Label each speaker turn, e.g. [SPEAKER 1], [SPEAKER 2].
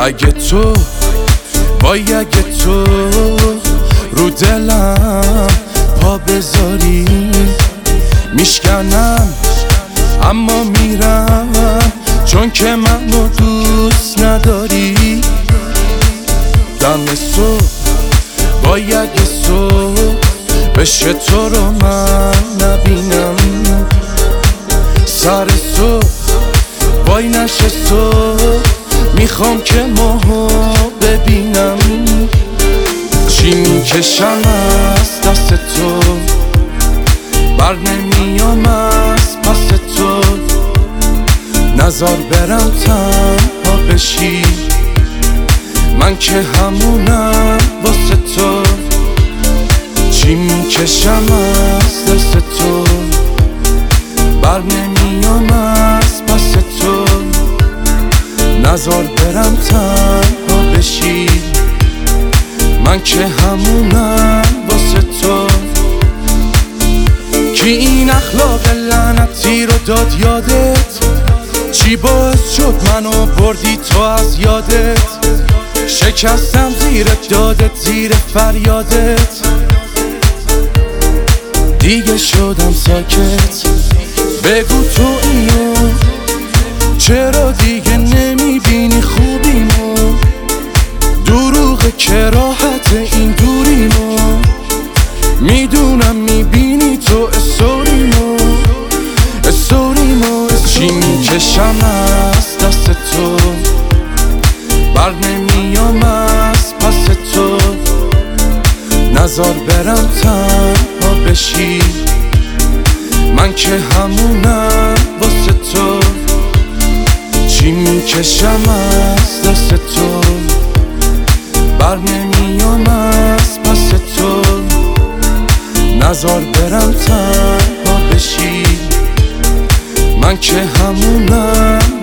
[SPEAKER 1] اگه تو وای اگه تو رو دلم پا بذاری میشکنم اما میرم چون که منو دوست نداری. دم صبح وای اگه صبح بشه تو رو من نبینم، سر صبح وای نشه صبح میخوام که ماهو ببینم. چی میکشم از دست تو بر نمیام از پس تو، نزار برم تنها بشی من که همونم واسه تو. چی میکشم از دست تو بر نمیام از پس تو، نزار برم تنها بشی من که همونم واسه تو. کی این اخلاق لعنتی رو داد یادت؟ چی باعث شد منو بردی تو از یادت؟ شکستم زیر دادت زیر فریادت، دیگه شدم ساکت. بگو تو اینو چرا دیگه نمیبینی خوبیمو؟ دروغه که راحت این دوریمو، میدونم میبینی تو استوریمو. چی میکشم از دست تو بر نمیام از پس تو، نزار برم تنها بشی من که همونم واسه تو. چی میکشم از دست تو بر نمیام از پس تو، نزار برم تنها بشی من که همونم